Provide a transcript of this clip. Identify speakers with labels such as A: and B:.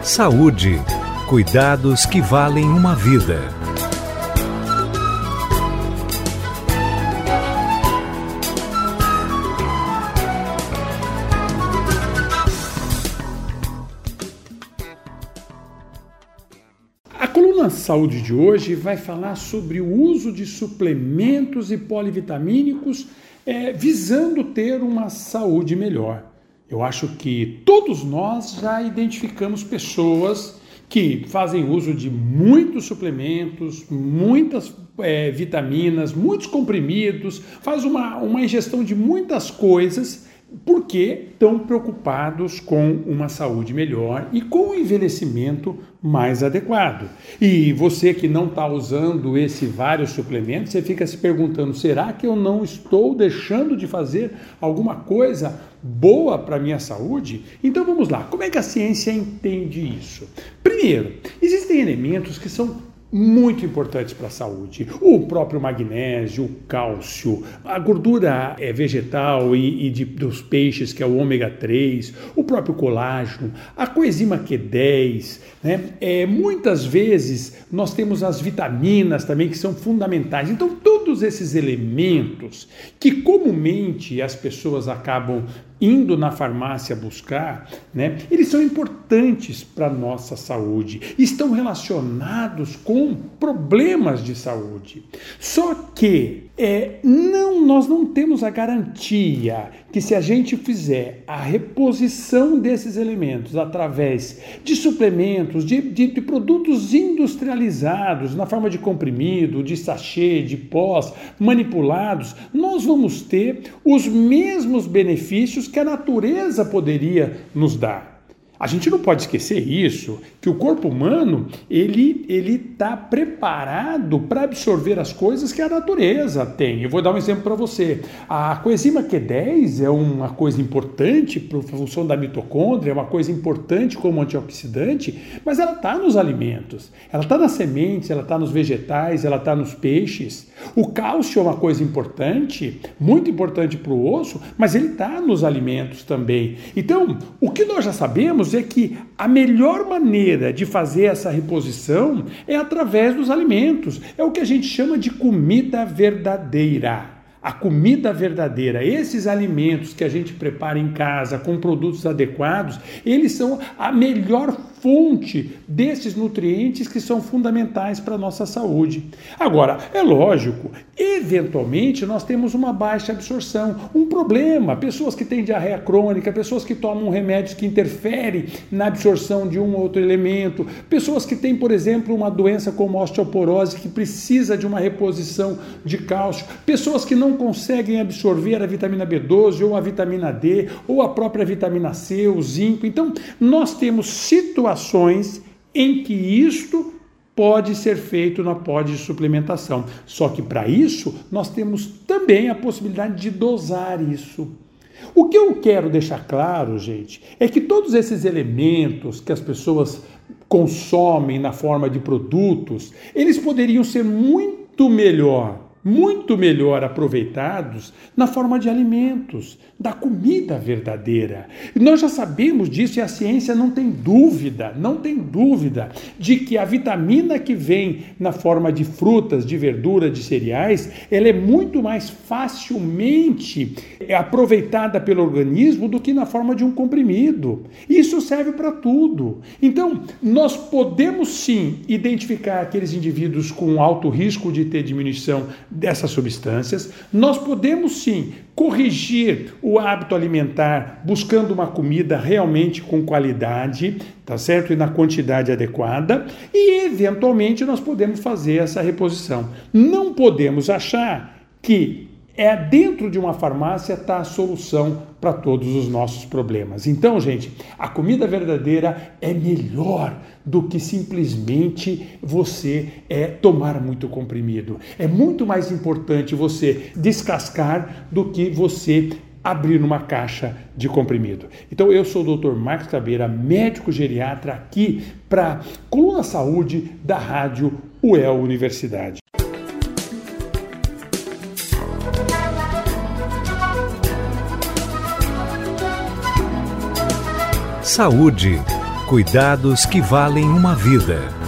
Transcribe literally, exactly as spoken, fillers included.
A: Saúde. Cuidados que valem uma vida.
B: A coluna Saúde de hoje vai falar sobre o uso de suplementos e polivitamínicos é, visando ter uma saúde melhor. Eu acho que todos nós já identificamos pessoas que fazem uso de muitos suplementos, muitas é, vitaminas, muitos comprimidos, faz uma, uma ingestão de muitas coisas porque estão preocupados com uma saúde melhor e com o envelhecimento mais adequado. E você que não está usando esses vários suplementos, você fica se perguntando, será que eu não estou deixando de fazer alguma coisa boa para a minha saúde? Então vamos lá, como é que a ciência entende isso? Primeiro, existem elementos que são muito importantes para a saúde. O próprio magnésio, o cálcio, a gordura é, vegetal e, e de, dos peixes, que é o ômega três, o próprio colágeno, a coenzima Q dez, né? É, muitas vezes nós temos as vitaminas também que são fundamentais. Então todos esses elementos que comumente as pessoas acabam indo na farmácia buscar, né, eles são importantes para a nossa saúde, estão relacionados com problemas de saúde. Só que é, não, nós não temos a garantia que se a gente fizer a reposição desses elementos através de suplementos, de, de, de produtos industrializados, na forma de comprimido, de sachê, de pós, manipulados, nós vamos ter os mesmos benefícios que a natureza poderia nos dar. A gente não pode esquecer isso, que o corpo humano, ele ele está preparado para absorver as coisas que a natureza tem. Eu vou dar um exemplo para você. A coenzima Q dez é uma coisa importante para a função da mitocôndria, é uma coisa importante como antioxidante, mas ela está nos alimentos, ela está nas sementes, ela está nos vegetais, ela está nos peixes. O cálcio é uma coisa importante, muito importante para o osso, mas ele está nos alimentos também. Então, o que nós já sabemos é que a melhor maneira de fazer essa reposição é através dos alimentos. É o que a gente chama de comida verdadeira. A comida verdadeira, esses alimentos que a gente prepara em casa com produtos adequados, eles são a melhor fonte desses nutrientes que são fundamentais para a nossa saúde. Agora, é lógico, eventualmente nós temos uma baixa absorção, um problema, pessoas que têm diarreia crônica, pessoas que tomam remédios que interferem na absorção de um ou outro elemento, pessoas que têm, por exemplo, uma doença como osteoporose que precisa de uma reposição de cálcio, pessoas que não conseguem absorver a vitamina B doze ou a vitamina D ou a própria vitamina C, o zinco. Então, nós temos situações em que isto pode ser feito na pod de suplementação. Só que para isso, nós temos também a possibilidade de dosar isso. O que eu quero deixar claro, gente, é que todos esses elementos que as pessoas consomem na forma de produtos, eles poderiam ser muito melhor muito melhor aproveitados na forma de alimentos, da comida verdadeira. Nós já sabemos disso e a ciência não tem dúvida, não tem dúvida de que a vitamina que vem na forma de frutas, de verdura, de cereais, ela é muito mais facilmente aproveitada pelo organismo do que na forma de um comprimido. Isso serve para tudo. Então, nós podemos sim identificar aqueles indivíduos com alto risco de ter diminuição dessas substâncias, nós podemos sim corrigir o hábito alimentar buscando uma comida realmente com qualidade, tá certo? E na quantidade adequada, e eventualmente nós podemos fazer essa reposição. Não podemos achar que é dentro de uma farmácia está a solução para todos os nossos problemas. Então, gente, a comida verdadeira é melhor do que simplesmente você é, tomar muito comprimido. É muito mais importante você descascar do que você abrir numa caixa de comprimido. Então, eu sou o doutor Marcos Cabeira, médico geriatra, aqui para a Coluna Saúde da Rádio U E L Universidade.
A: Saúde. Cuidados que valem uma vida.